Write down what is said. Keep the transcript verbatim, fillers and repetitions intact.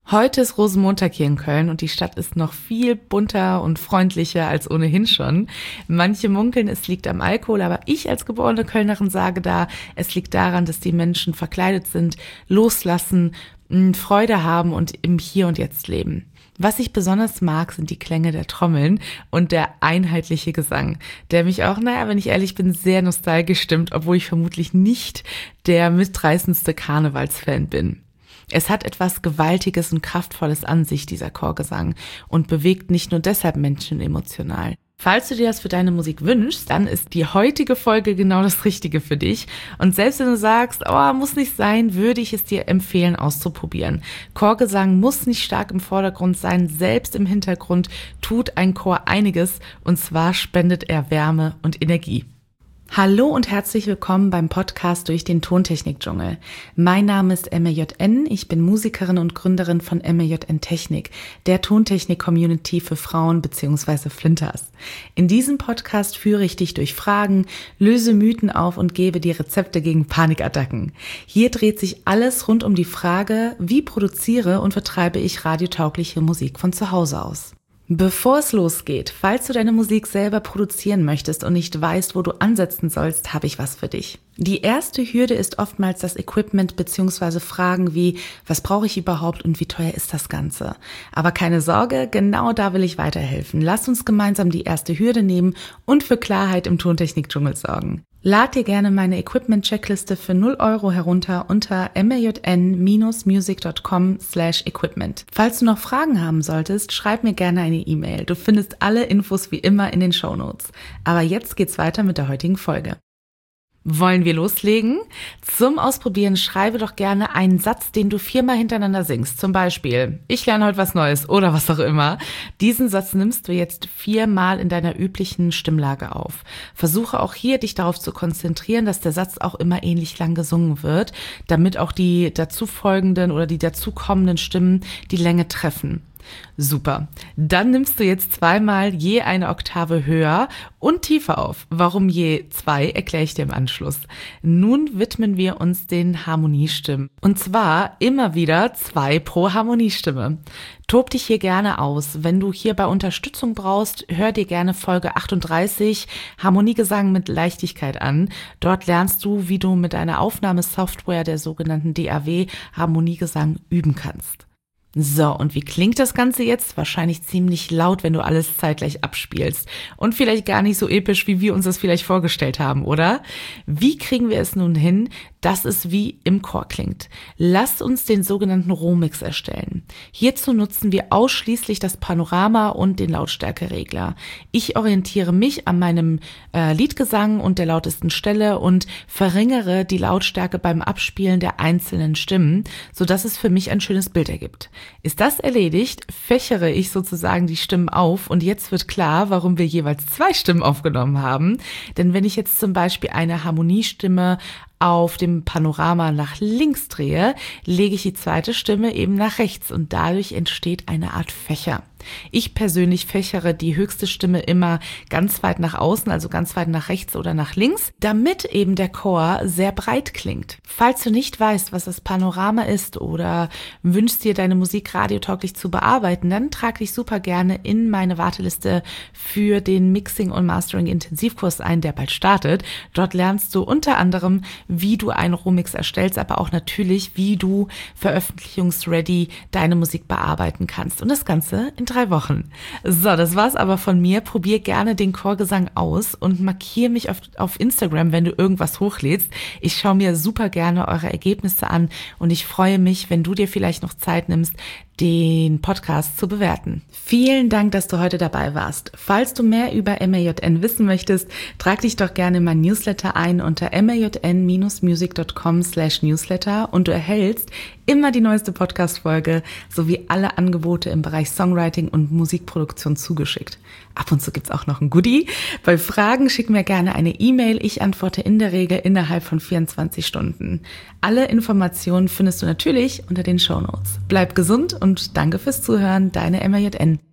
Heute ist Rosenmontag hier in Köln und die Stadt ist noch viel bunter und freundlicher als ohnehin schon. Manche munkeln, es liegt am Alkohol, aber ich als geborene Kölnerin sage da, es liegt daran, dass die Menschen verkleidet sind, loslassen, Freude haben und im Hier und Jetzt leben. Was ich besonders mag, sind die Klänge der Trommeln und der einheitliche Gesang, der mich auch, naja, wenn ich ehrlich bin, sehr nostalgisch stimmt, obwohl ich vermutlich nicht der mitreißendste Karnevalsfan bin. Es hat etwas Gewaltiges und Kraftvolles an sich, dieser Chorgesang, und bewegt nicht nur deshalb Menschen emotional. Falls du dir das für deine Musik wünschst, dann ist die heutige Folge genau das Richtige für dich. Und selbst wenn du sagst, oh, muss nicht sein, würde ich es dir empfehlen, auszuprobieren. Chorgesang muss nicht stark im Vordergrund sein, selbst im Hintergrund tut ein Chor einiges, und zwar spendet er Wärme und Energie. Hallo und herzlich willkommen beim Podcast durch den Tontechnik-Dschungel. Mein Name ist M R J N, ich bin Musikerin und Gründerin von M R J N Technik, der Tontechnik-Community für Frauen bzw. Flinters. In diesem Podcast führe ich dich durch Fragen, löse Mythen auf und gebe dir Rezepte gegen Panikattacken. Hier dreht sich alles rund um die Frage, wie produziere und vertreibe ich radiotaugliche Musik von zu Hause aus. Bevor es losgeht, falls du deine Musik selber produzieren möchtest und nicht weißt, wo du ansetzen sollst, habe ich was für dich. Die erste Hürde ist oftmals das Equipment bzw. Fragen wie, was brauche ich überhaupt und wie teuer ist das Ganze? Aber keine Sorge, genau da will ich weiterhelfen. Lass uns gemeinsam die erste Hürde nehmen und für Klarheit im Tontechnik-Dschungel sorgen. Lad dir gerne meine Equipment-Checkliste für null Euro herunter unter m r j n music dot com slash equipment. Falls du noch Fragen haben solltest, schreib mir gerne eine E-Mail. Du findest alle Infos wie immer in den Shownotes. Aber jetzt geht's weiter mit der heutigen Folge. Wollen wir loslegen? Zum Ausprobieren schreibe doch gerne einen Satz, den du viermal hintereinander singst. Zum Beispiel, ich lerne heute was Neues oder was auch immer. Diesen Satz nimmst du jetzt viermal in deiner üblichen Stimmlage auf. Versuche auch hier, dich darauf zu konzentrieren, dass der Satz auch immer ähnlich lang gesungen wird, damit auch die dazu folgenden oder die dazu kommenden Stimmen die Länge treffen. Super. Dann nimmst du jetzt zweimal je eine Oktave höher und tiefer auf. Warum je zwei, erkläre ich dir im Anschluss. Nun widmen wir uns den Harmoniestimmen. Und zwar immer wieder zwei pro Harmoniestimme. Tob dich hier gerne aus. Wenn du hierbei Unterstützung brauchst, hör dir gerne Folge achtunddreißig Harmoniegesang mit Leichtigkeit an. Dort lernst du, wie du mit einer Aufnahmesoftware der sogenannten D A W Harmoniegesang üben kannst. So, und wie klingt das Ganze jetzt? Wahrscheinlich ziemlich laut, wenn du alles zeitgleich abspielst. Und vielleicht gar nicht so episch, wie wir uns das vielleicht vorgestellt haben, oder? Wie kriegen wir es nun hin, dass es wie im Chor klingt? Lasst uns den sogenannten Rohmix erstellen. Hierzu nutzen wir ausschließlich das Panorama und den Lautstärkeregler. Ich orientiere mich an meinem äh, Liedgesang und der lautesten Stelle und verringere die Lautstärke beim Abspielen der einzelnen Stimmen, sodass es für mich ein schönes Bild ergibt. Ist das erledigt, fächere ich sozusagen die Stimmen auf und jetzt wird klar, warum wir jeweils zwei Stimmen aufgenommen haben. Denn wenn ich jetzt zum Beispiel eine Harmoniestimme auf dem Panorama nach links drehe, lege ich die zweite Stimme eben nach rechts und dadurch entsteht eine Art Fächer. Ich persönlich fächere die höchste Stimme immer ganz weit nach außen, also ganz weit nach rechts oder nach links, damit eben der Chor sehr breit klingt. Falls du nicht weißt, was das Panorama ist oder wünschst dir deine Musik radiotauglich zu bearbeiten, dann trag dich super gerne in meine Warteliste für den Mixing und Mastering Intensivkurs ein, der bald startet. Dort lernst du unter anderem, wie du einen Rohmix erstellst, aber auch natürlich, wie du veröffentlichungsready deine Musik bearbeiten kannst. Und das Ganze in drei Wochen. So, das war's aber von mir. Probier gerne den Chorgesang aus und markier mich auf, auf Instagram, wenn du irgendwas hochlädst. Ich schaue mir super gerne eure Ergebnisse an und ich freue mich, wenn du dir vielleicht noch Zeit nimmst, den Podcast zu bewerten. Vielen Dank, dass du heute dabei warst. Falls du mehr über M R J N wissen möchtest, trag dich doch gerne in mein Newsletter ein unter m r j n music dot com slash newsletter und du erhältst immer die neueste Podcast-Folge sowie alle Angebote im Bereich Songwriting und Musikproduktion zugeschickt. Ab und zu gibt's auch noch ein Goodie. Bei Fragen schick mir gerne eine E-Mail. Ich antworte in der Regel innerhalb von vierundzwanzig Stunden. Alle Informationen findest du natürlich unter den Shownotes. Bleib gesund und danke fürs Zuhören. Deine M R J N.